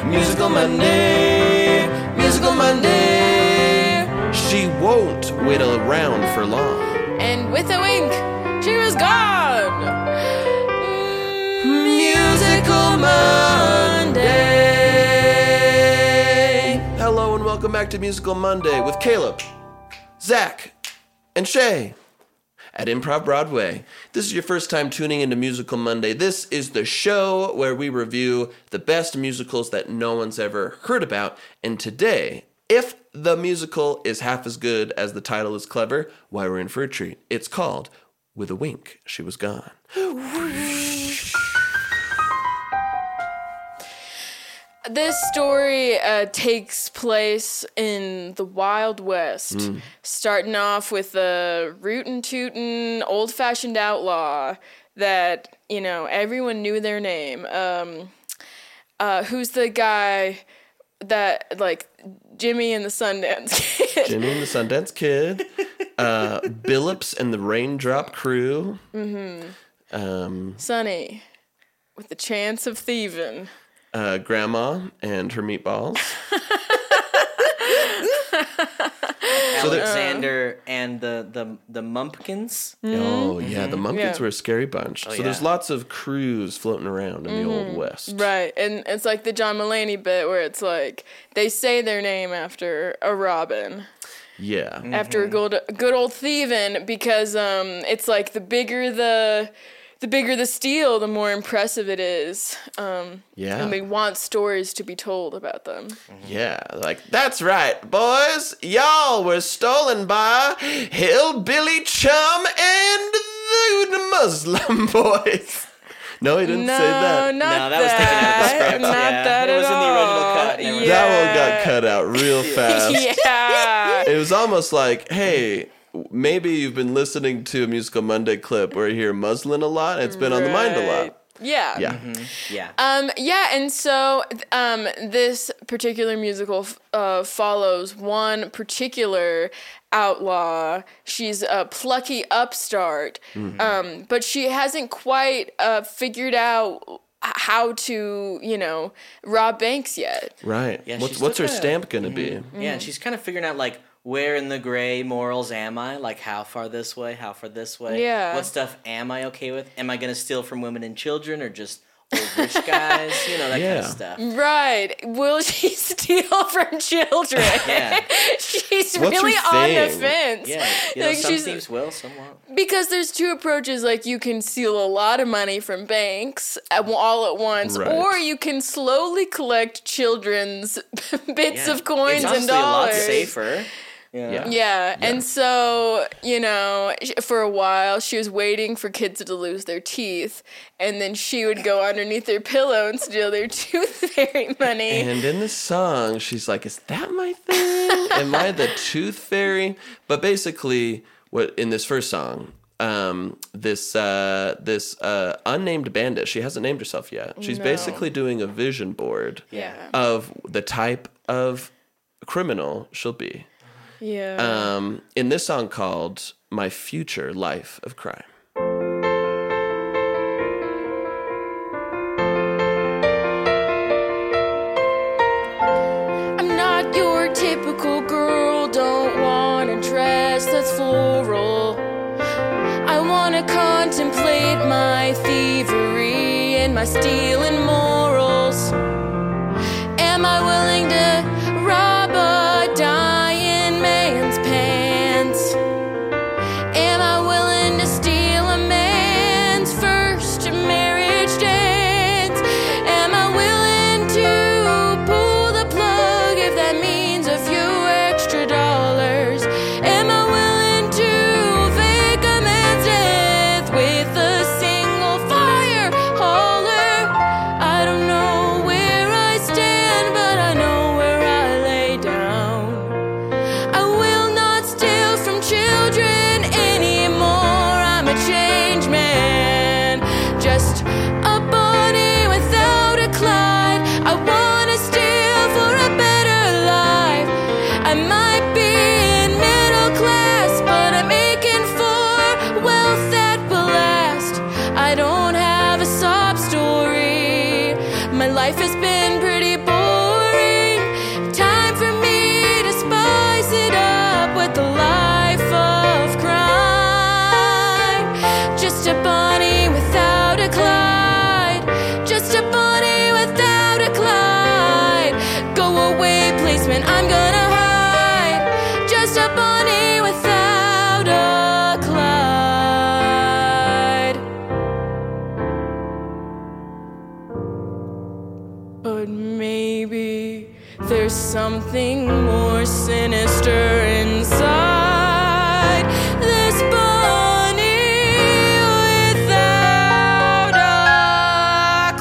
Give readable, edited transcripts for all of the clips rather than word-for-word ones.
Musical Monday, Musical Monday. She won't wait around for long. And with a wink, she was gone. Musical Monday. Hello and welcome back to Musical Monday with Caleb, Zach, and Shay at Improv Broadway. This is your first time tuning into Musical Monday. This is the show where we review the best musicals that no one's ever heard about. And today, if the musical is half as good as the title is clever, why, we're in for a treat. It's called With a Wink, She Was Gone. This story takes place in the Wild West, starting off with a rootin' old-fashioned outlaw that, you know, everyone knew their name. Who's the guy that, like, Jimmy and the Sundance Kid? Jimmy and the Sundance Kid. Billups and the Raindrop Crew. Sonny, with the chance of thieving. Grandma and her meatballs. Alexander and the Mumpkins. Oh, yeah, the Mumpkins were a scary bunch. Oh, so there's lots of crews floating around in the Old West. Right, and it's like the John Mulaney bit where it's like they say their name after a robin. Yeah. After a good old thieving, because it's like the bigger the steal, the more impressive it is. Yeah. And they want stories to be told about them. Yeah, like, that's right, boys. Y'all were stolen by Hillbilly Chum and the Muslim Boys. No, he didn't say that. Not No, that was taken out of the script. Not Yeah, that it at was in the all. original cut and everything. Yeah. That one got cut out real fast. Yeah. It was almost like, hey, maybe you've been listening to a Musical Monday clip where you hear muslin a lot, and it's been on the mind a lot. Yeah. Yeah. Yeah. And so this particular musical follows one particular outlaw. She's a plucky upstart, but she hasn't quite figured out how to, rob banks yet. Right. Yeah, What's she's her still kinda- stamp going to be? Yeah, and she's kind of figuring out, like, where in the gray morals am I? Like, how far this way? How far this way? Yeah. What stuff am I okay with? Am I going to steal from women and children or just old rich guys? That kind Yeah. of stuff. Right. Will she steal from children? Yeah. What's She's her really on the thing? fence. Yeah. Like, Some she's- thieves will, some won't. Because there's two approaches, like you can steal a lot of money from banks all at once, Right. or you can slowly collect children's bits Yeah. of coins it's and honestly dollars. a lot safer. Yeah. Yeah, and so, for a while, she was waiting for kids to lose their teeth, and then she would go underneath their pillow and steal their tooth fairy money. And in the song, she's like, is that my thing? Am I the tooth fairy? But basically, what in this first song, this unnamed bandit, she hasn't named herself yet. She's basically doing a vision board of the type of criminal she'll be. Yeah. In this song called My Future Life of Crime. I'm not your typical girl, don't want a dress that's floral. I want to contemplate my thievery and my stealing morals. Am I willing to rob a dying man's pants? Am I willing to steal a man's first marriage dance? Am I willing to pull the plug if that means a few extra dollars? Am I willing to fake a man's death with a single fire holler? I don't know where I stand, but I know where I lay down. I will not steal from children anymore. I'm a changed man, just a Bonnie without a Clyde. I wanna steal for a better life. I might be in middle class, but I'm making for wealth that will last. I don't have a sob story. My life has been pretty boring. But maybe there's something more sinister inside this bunny without a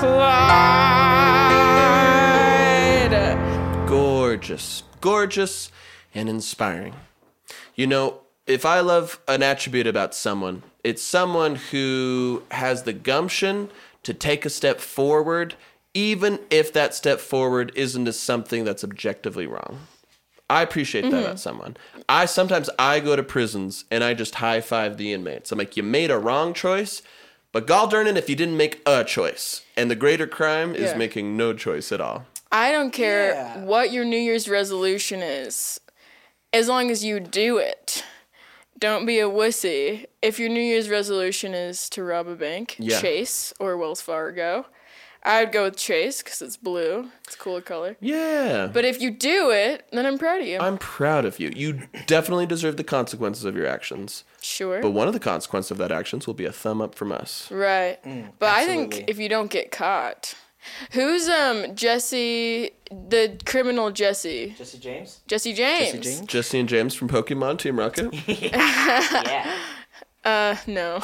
Clyde. Gorgeous. Gorgeous and inspiring. You know, if I love an attribute about someone, it's someone who has the gumption to take a step forward, even if that step forward isn't to something that's objectively wrong. I appreciate that about someone. Sometimes I go to prisons and I just high five the inmates. I'm like, you made a wrong choice, but gall darn it if you didn't make a choice. And the greater crime is making no choice at all. I don't care what your New Year's resolution is, as long as you do it. Don't be a wussy. If your New Year's resolution is to rob a bank, Chase or Wells Fargo, I would go with Chase because it's blue. It's a cooler color. Yeah. But if you do it, then I'm proud of you. I'm proud of you. You definitely deserve the consequences of your actions. Sure. But one of the consequences of that actions will be a thumb up from us. Right. But I absolutely. think if you don't get caught. Who's Jesse, the criminal Jesse? Jesse James? Jesse James. Jesse James? Jesse and James from Pokemon Team Rocket. Yeah. No.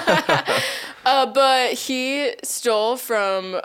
But he stole from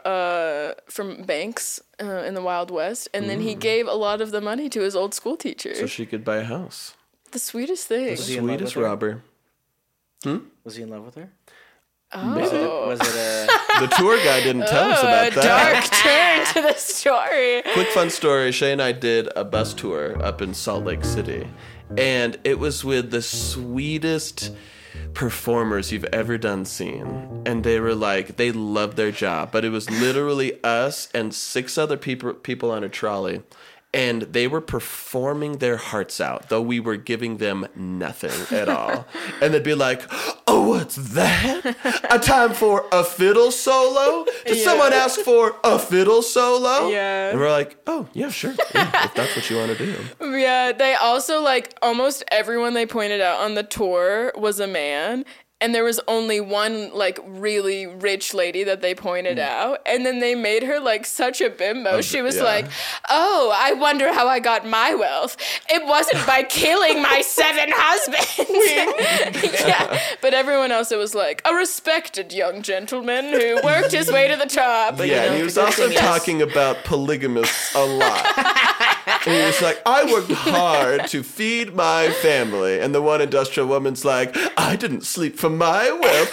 banks in the Wild West, and then he gave a lot of the money to his old school teacher. So she could buy a house. The sweetest thing. Was he in love Sweetest with her? robber. Was he in love with her? Oh. Was it a... The tour guy didn't tell us about that. Dark turn to the story. Quick fun story. Shay and I did a bus tour up in Salt Lake City. And it was with the sweetest performers you've ever done seen. And they were like, they loved their job. But it was literally us and 6 other people on a trolley. And they were performing their hearts out, though we were giving them nothing at all. And they'd be like, oh, what's that? A time for a fiddle solo? Did someone ask for a fiddle solo? Yeah. And we're like, oh, yeah, sure. Yeah, if that's what you want to do. Yeah, they also, like, almost everyone they pointed out on the tour was a man. And there was only one, like, really rich lady that they pointed out. And then they made her, like, such a bimbo. She was like, oh, I wonder how I got my wealth. It wasn't by killing my 7 husbands. Yeah. But everyone else, it was like, a respected young gentleman who worked his way to the top. But Yeah, you know, and he was the good also thing is- talking about polygamists a lot. And he was like, I worked hard to feed my family. And the one industrial woman's like, I didn't sleep for my wealth.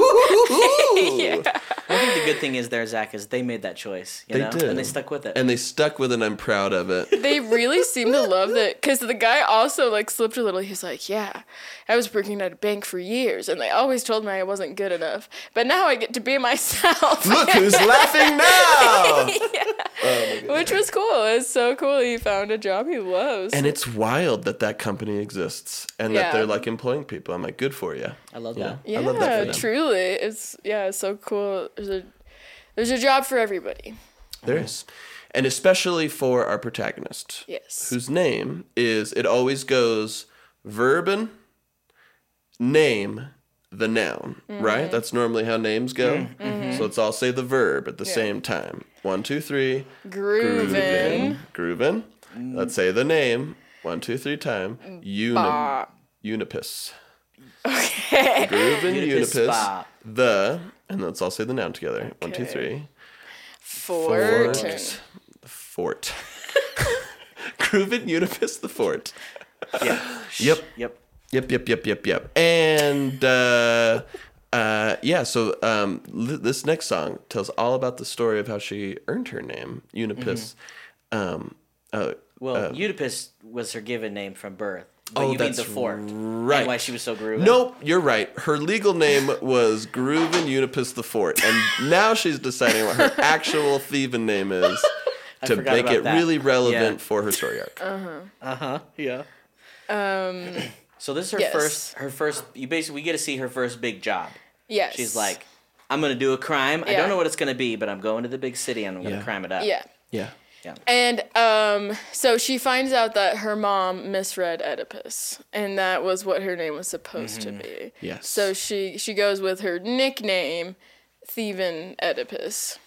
Yeah. I think the good thing is there, Zach, is they made that choice. You They know? did. And they stuck with it. And they stuck with it, and I'm proud of it. They really seem to love that, because the guy also, like, slipped a little. He's like, yeah, I was working at a bank for years, and they always told me I wasn't good enough. But now I get to be myself. Look who's laughing now! Which was cool. It's so cool he found a job he loves. And it's wild that company exists and that Yeah. they're like employing people. I'm like, good for you. I love Yeah. that. yeah, I love that for them. truly. It's so cool. There's a job for everybody. There is. And especially for our protagonist. Yes. Whose name is, it always goes verb, name, the noun, right? That's normally how names go. So let's all say the verb at the same time. 1, 2, 3. Groovin'. Groovin'. Let's say the name. 1, 2, 3 time. Unipus. Okay. Groovin', Unipus Unipus. spa. The, and let's all say the noun together. 1, 2, Okay. 3. Fort. Fort. Groovin' Unipus the fort. Yeah. Yep. Yep. Yep. And so this next song tells all about the story of how she earned her name, Unipus. Well, Oedipus was her given name from birth. But you mean that's the fort. right. And why she was so groovy. Nope, you're right. Her legal name was Groovin' Unipus the Fort, and now she's deciding what her actual thieving name is to forgot make about it that. really relevant Yeah. for her story arc. Yeah. So this is her Yes. first, you basically, we get to see her first big job. Yes. She's like, I'm going to do a crime. I Yeah. don't know what it's going to be, but I'm going to the big city and I'm going to Yeah. crime it up. Yeah. Yeah. And so she finds out that her mom misread Oedipus, and that was what her name was supposed to be. Yes. So she goes with her nickname, Thievin' Oedipus.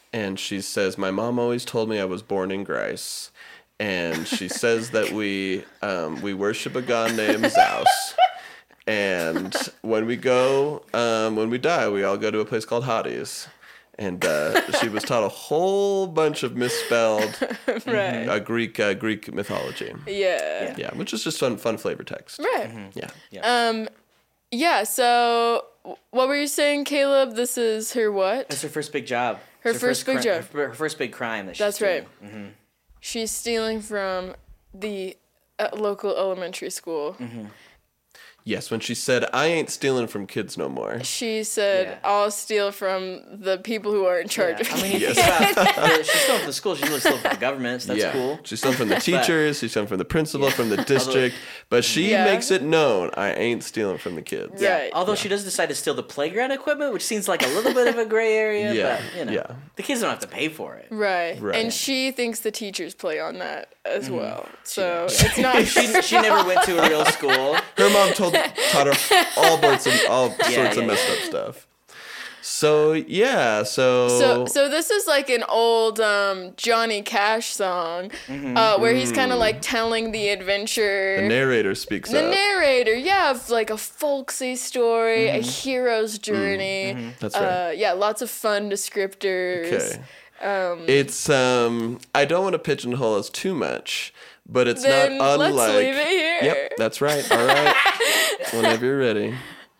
and she says, my mom always told me I was born in Grice. And she says that we worship a god named Zeus. And when we die, we all go to a place called Hades. And she was taught a whole bunch of misspelled Right. Greek mythology. Yeah. Yeah, which is just fun flavor text. Right. Yeah. Yeah, so what were you saying, Caleb? This is her what? That's her first big job. Her It's first big job. Her first big crime that she's That's doing. right. She's stealing from the local elementary school. Yes, when she said, I ain't stealing from kids no more. She said, I'll steal from the people who are in charge of I mean, me. you think about she's still from the school. She's really still from the government, so that's cool. She's stealing from the teachers, she's stealing from the principal, from the district, but she makes it known, I ain't stealing from the kids. Right. Although she does decide to steal the playground equipment, which seems like a little bit of a gray area, but, the kids don't have to pay for it. Right. Right. And she thinks the teachers play on that as well. So it's not... She never went to a real school. Her mom taught her all sorts of messed up stuff. So So this is like an old Johnny Cash song where he's kind of like telling the adventure. the narrator speaks The up. narrator, of like a folksy story, a hero's journey. That's right. Lots of fun descriptors. Okay. It's I don't want to pigeonhole us too much, but it's Then not unlike. let's leave it here. Yep, that's right. All right. Whenever you're ready.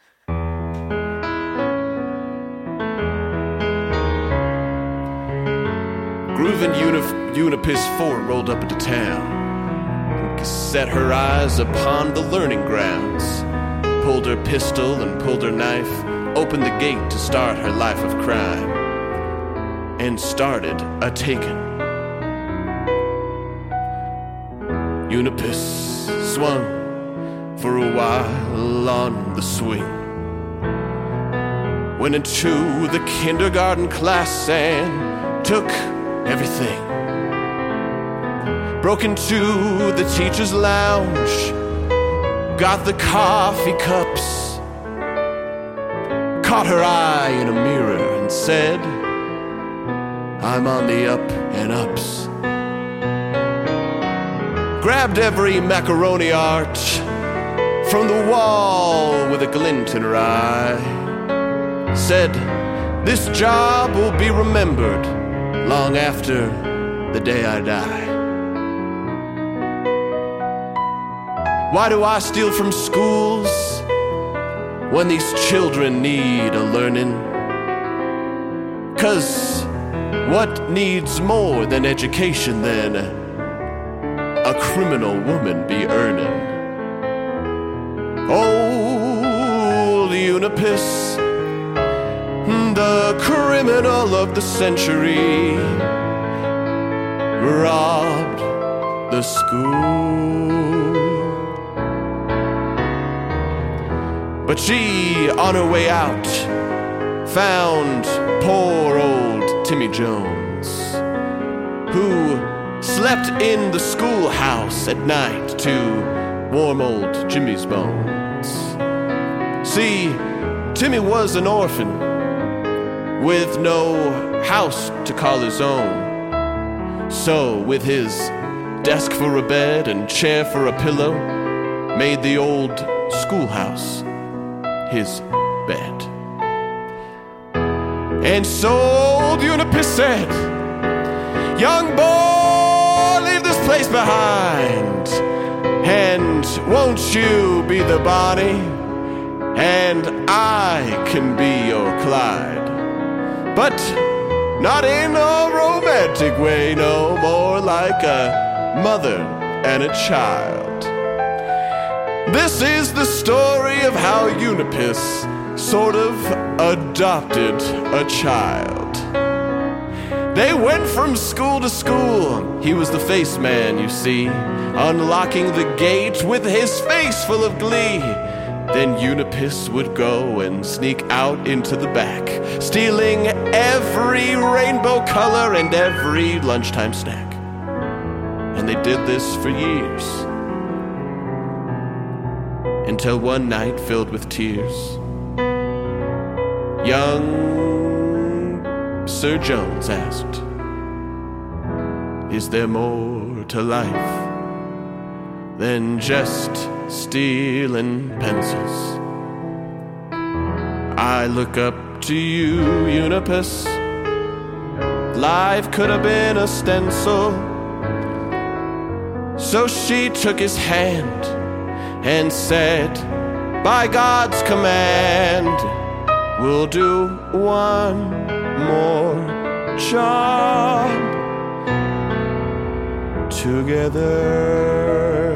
Grooving Unipis 4 rolled up into town, set her eyes upon the learning grounds, pulled her pistol and pulled her knife, opened the gate to start her life of crime, and started a taking. Unipis swung for a while on the swing, went into the kindergarten class and took everything. Broke into the teacher's lounge, got the coffee cups, caught her eye in a mirror and said, I'm on the up and ups. Grabbed every macaroni arch from the wall with a glint in her eye. Said, this job will be remembered long after the day I die. Why do I steal from schools when these children need a learning? 'Cause what needs more than education than a criminal woman be earning? Old Unipis, the criminal of the century, robbed the school. But she, on her way out, found poor old Timmy Jones, who slept in the schoolhouse at night to warm old Jimmy's bones. See, Timmy was an orphan with no house to call his own. So, with his desk for a bed and chair for a pillow, made the old schoolhouse his bed. And so old Unipis said, young boy, leave this place behind, and won't you be the Bonnie, and I can be your Clyde. But not in a romantic way, no, more like a mother and a child. This is the story of how Unipis sort of adopted a child. They went from school to school. He was the face man, you see, unlocking the gate with his face full of glee. Then Unipis would go and sneak out into the back, stealing every rainbow color and every lunchtime snack. And they did this for years, until one night filled with tears, young Sir Jones asked, "Is there more to life than just stealing pencils? I look up to you, Unipus. Life could have been a stencil." So she took his hand and said, "By God's command, we'll do one more job together."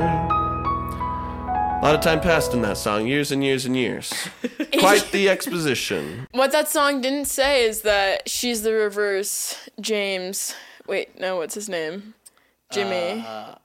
A lot of time passed in that song, years and years and years. Quite the exposition. What that song didn't say is that she's the reverse James. Wait, no, what's his name? Jimmy.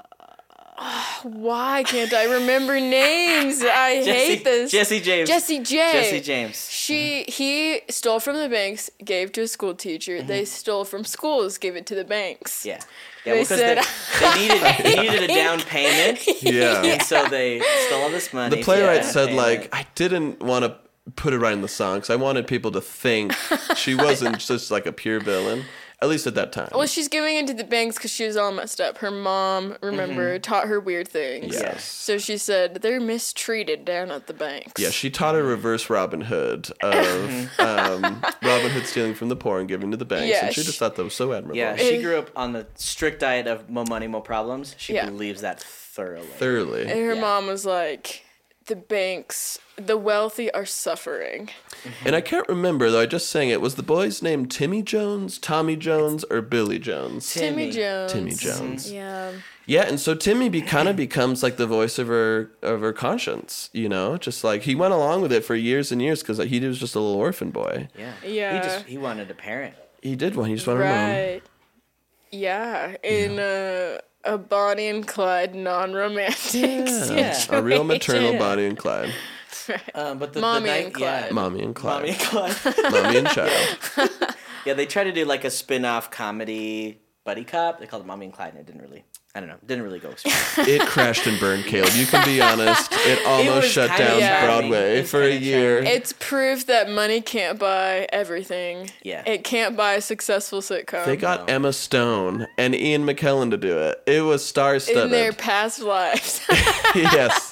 Why can't I remember names? I hate this. Jesse James. Jesse J. Jesse James. He stole from the banks, gave to a school teacher. They stole from schools, gave it to the banks. Yeah. They because said, they needed a down payment. Yeah. And so they stole all this money. The playwright for a said, down like, payment. I didn't want to put it right in the song because I wanted people to think she wasn't just like a pure villain, at least at that time. Well, she's giving it to the banks because she was all messed up. Her mom, remember, taught her weird things. Yes. So she said, they're mistreated down at the banks. Yeah, she taught her reverse Robin Hood of Robin Hood stealing from the poor and giving to the banks, Yeah, and she just thought that was so admirable. Yeah, she grew up on the strict diet of more money, more problems. She Yeah. believes that thoroughly. Thoroughly. And her Yeah. mom was like, the banks, the wealthy are suffering. And I can't remember, though, I just sang it. Was the boy's name Timmy Jones, Tommy Jones, or Billy Jones? Timmy Jones. Timmy Jones. Yeah. Yeah, and so Timmy kind of becomes like the voice of her conscience, you know? Just like he went along with it for years and years because he was just a little orphan boy. Yeah. Yeah. He wanted a parent. He did one. He just wanted a mom. Right. Yeah. In a Bonnie and Clyde non-romantic situation. A real maternal Bonnie and Clyde. But the Mommy night, and Clyde. Yeah, Mommy and Clyde. Mommy and Clyde. Mommy and child. Yeah, they tried to do like a spin-off comedy buddy cop. They called it Mommy and Clyde, and it didn't really go. It crashed and burned, Caleb. You can be honest. It almost was shut kinda down charming. Broadway It was for a kinda year. charming. It's proof that money can't buy everything. Yeah. It can't buy a successful sitcom. They got Emma Stone and Ian McKellen to do it. It was star-studded. in their past lives. Yes.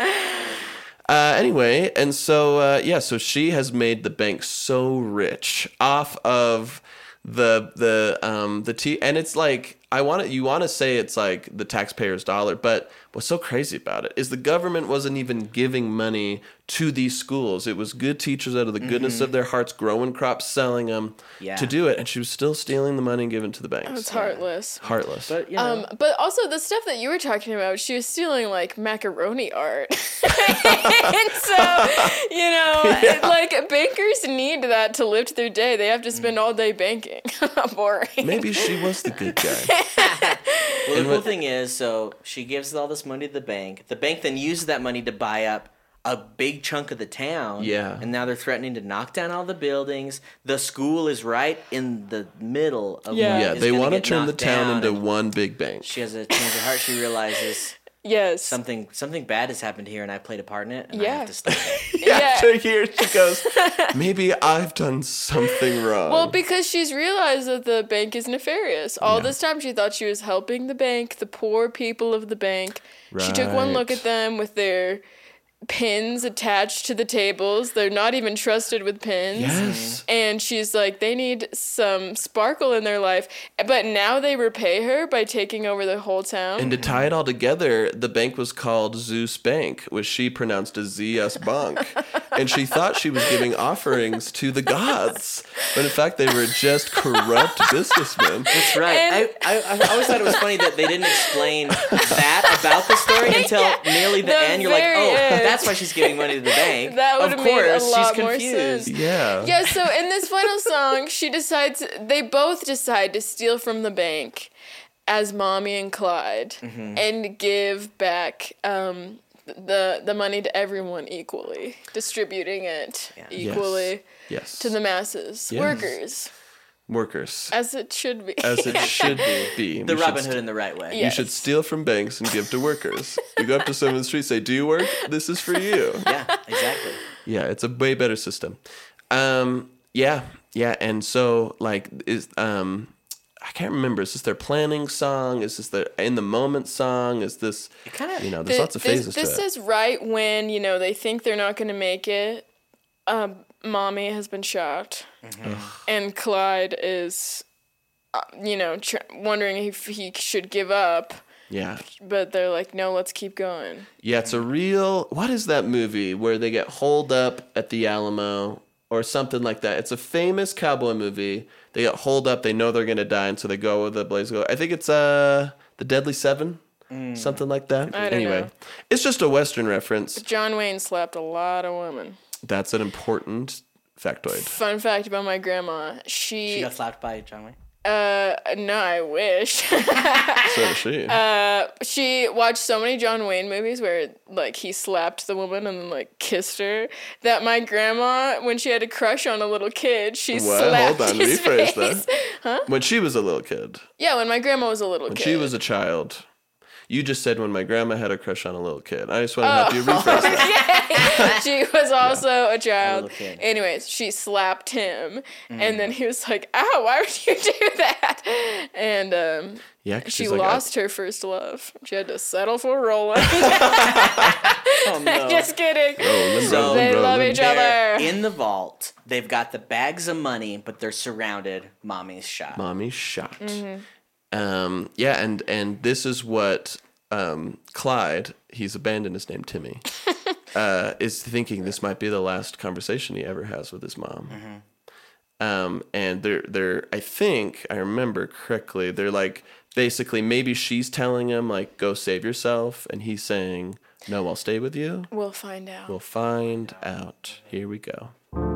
Anyway, and so so she has made the bank so rich off of the tea, and it's like you want to say it's like the taxpayer's dollar, but what's so crazy about it is the government wasn't even giving money to these schools. It was good teachers out of the goodness of their hearts growing crops, selling them to do it, and she was still stealing the money and giving it to the banks. It's heartless. Heartless. But you know, But also the stuff that you were talking about, she was stealing like macaroni art. And so, like bankers need that to live their day. They have to spend all day banking. Boring. Maybe she was the good guy. well, the cool thing is, so she gives all this money to the bank. The bank then uses that money to buy up a big chunk of the town. Yeah. And now they're threatening to knock down all the buildings. The school is right in the middle of Yeah. what Yeah, is they gonna want to get turn the knocked town down, into and one big bank. She has a change of heart. She realizes Yes. something bad has happened here, and I played a part in it, and I Yeah. have to stop it. Yeah. After here, she goes, maybe I've done something wrong. Well, because she's realized that the bank is nefarious. All this time she thought she was helping the bank, the poor people of the bank. She took one look Right. at them with their pins attached to the tables. They're not even trusted with pins. Yes. And she's like, they need some sparkle in their life. But now they repay her by taking over the whole town. And to tie it all together, the bank was called Zeus Bank, which she pronounced as ZS Bank. And she thought she was giving offerings to the gods. But in fact, they were just corrupt businessmen. That's right. And- I always thought it was funny that they didn't explain that about the story until nearly the end. You're like, very oh, end. that's why she's giving money to the bank. That would of have made a course, lot she's more confused. sense. Yeah. Yeah, so in this final song, they both decide to steal from the bank as Mommy and Clyde and give back the money to everyone equally, distributing it equally Yes. to the masses, Yes. Workers. as it should be. As it should be. The We Robin should Hood in the right way. Yeah. You should steal from banks and give to workers. You go up to someone in the street, say, "Do you work? This is for you." Yeah, exactly. Yeah, it's a way better system. Yeah, and so like is I can't remember. Is this their planning song? Is this their in the moment song? Is this there's lots of phases to it. This is right when they think they're not going to make it. Mommy has been shot, and Clyde is, wondering if he should give up. Yeah. But they're like, no, let's keep going. Yeah, it's a real. What is that movie where they get holed up at the Alamo or something like that? It's a famous cowboy movie. They get holed up. They know they're gonna die, and so they go with the blaze. I think it's The Deadly Seven, something like that. I don't know. It's just a Western reference. John Wayne slapped a lot of women. That's an important factoid. Fun fact about my grandma. She got slapped by John Wayne? No, I wish. So does she. She watched so many John Wayne movies where, like, he slapped the woman and then, like, kissed her, that my grandma, when she had a crush on a little kid, she slapped Hold on, his rephrase face. that. Huh? When she was a little kid. Yeah, when my grandma was a little kid. When she was a child. You just said when my grandma had a crush on a little kid. I just want to help you rephrase that. She was also a child. A little kid. Anyways, she slapped him, and then he was like, "Ow, why would you do that?" And she lost her first love. She had to settle for Roland. Oh, no. Just kidding. So they love each other. In the vault, they've got the bags of money, but they're surrounded. Mommy's shot. Mm-hmm. And this is what Clyde, he's abandoned his name Timmy, is thinking this might be the last conversation he ever has with his mom. And they're I think I remember correctly, they're like basically maybe she's telling him like go save yourself, and he's saying no, I'll stay with you. We'll find out. We'll find out. Here we go.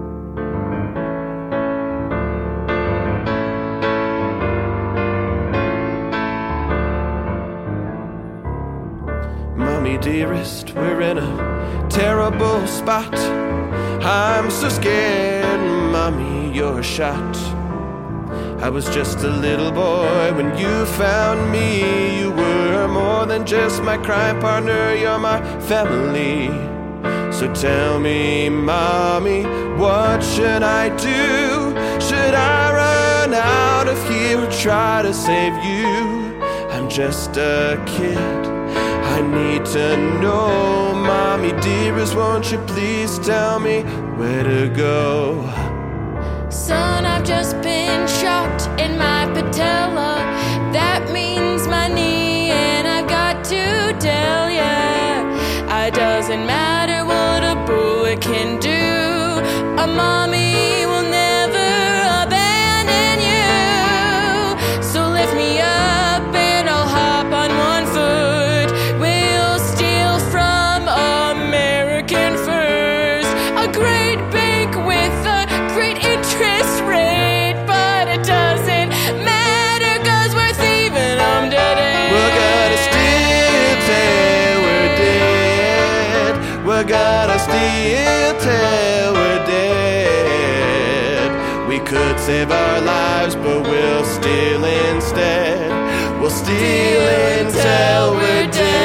Mommy dearest, we're in a terrible spot. I'm so scared, Mommy, you're shot. I was just a little boy when you found me. You were more than just my crime partner, you're my family. So tell me, Mommy, what should I do? Should I run out of here or try to save you? I'm just a kid, I need to know. Mommy dearest, won't you please tell me where to go? Son, I've just been shot in my patella. That means my knee, and I've got to tell ya, it doesn't matter what a bullet can do. A mommy will never abandon you. So lift me up and I'll hop on one foot. We'll steal from American first. A great bank with a great interest rate. But it doesn't matter, 'cause we're thieving them today. We're gonna steal till we're dead. We're gonna steal till we're dead. We could save our lives, but we'll steal instead. We'll steal until we're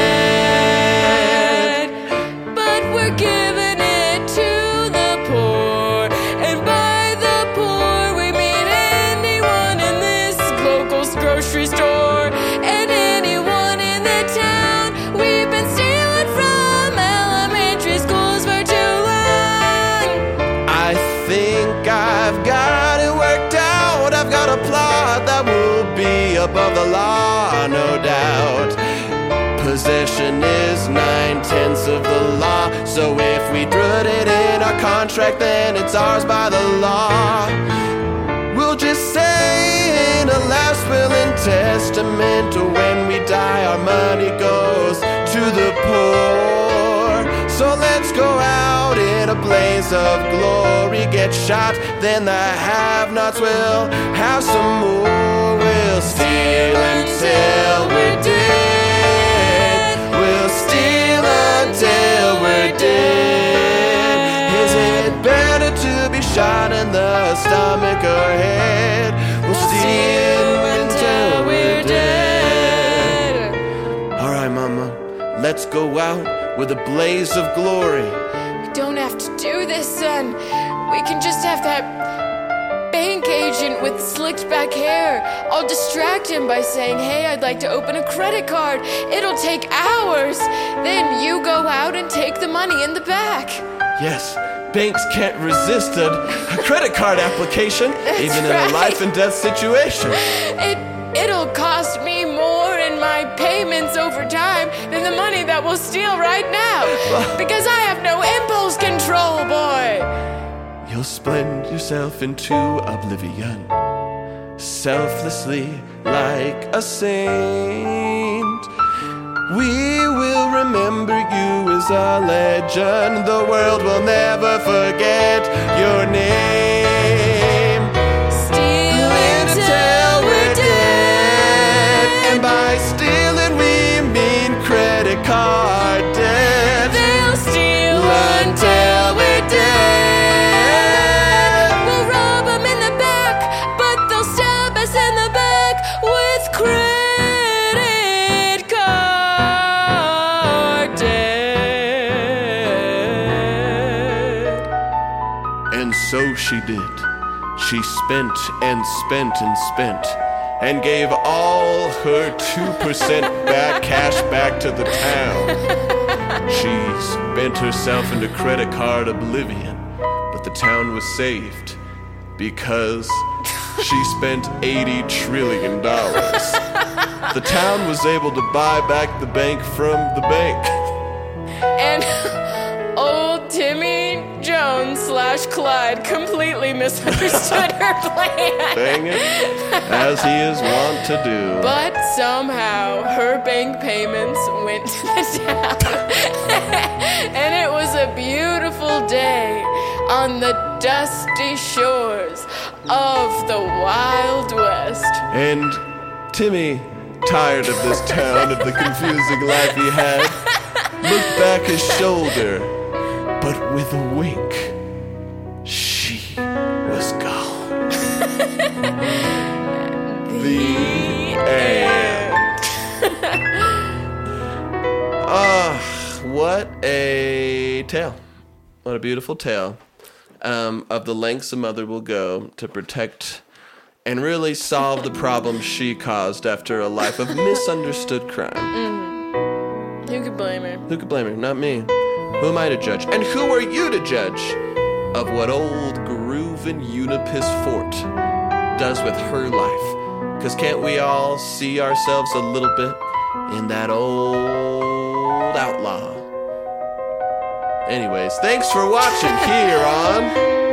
dead. But we're giving it to the poor, and by the poor we mean anyone in this local grocery store and anyone in the town. We've been stealing from elementary schools for too long. I think I've got it worked out. I've got a plot that will be above the law, no doubt. Possession is 9/10 of the law, so if we put it in our contract, then it's ours by the law. We'll just say in a last will and testament, when we die our money goes to the poor. So let's go out in a blaze of glory, get shot, then the have-nots will have some more. We'll steal until we're dead. We'll steal until we're dead. Is it better to be shot in the stomach or head? We'll steal until we're dead. Alright, Mama, let's go out with a blaze of glory. We don't have to do this, son. We can just have that bank agent with slicked back hair. I'll distract him by saying, hey, I'd like to open a credit card. It'll take hours. Then you go out and take the money in the back. Yes, banks can't resist a credit card application, even in a life and death situation. It'll cost me more in my payments over time than the money that we'll steal right now. Because I have no impulse control, boy. You'll splend yourself into oblivion, selflessly like a saint. We will remember you as a legend. The world will never forget your name. Stealing till we're dead. And by stealing we mean credit card debt. They'll steal until we're dead. We'll rob them in the back, but they'll stab us in the back with credit card debt. And so she did. She spent and spent and spent, and gave all her 2% cash back to the town. She spent herself into credit card oblivion, but the town was saved because she spent $80 trillion. The town was able to buy back the bank from the bank. And old Timmy Jones / Clyde completely misunderstood her plan. Dang it, as he is wont to do. But somehow her bank payments went to the town. And it was a beautiful day on the dusty shores of the Wild West. And Timmy, tired of this town, of the confusing life he had, looked back his shoulder, but with a wink, she was gone. The end. What a tale. What a beautiful tale of the lengths a mother will go to protect and really solve the problem she caused after a life of misunderstood crime. Who could blame her? Who could blame her? Not me. Who am I to judge? And who are you to judge of what old Groovin' Unipis Fort does with her life? Because can't we all see ourselves a little bit in that old outlaw? Anyways, thanks for watching here on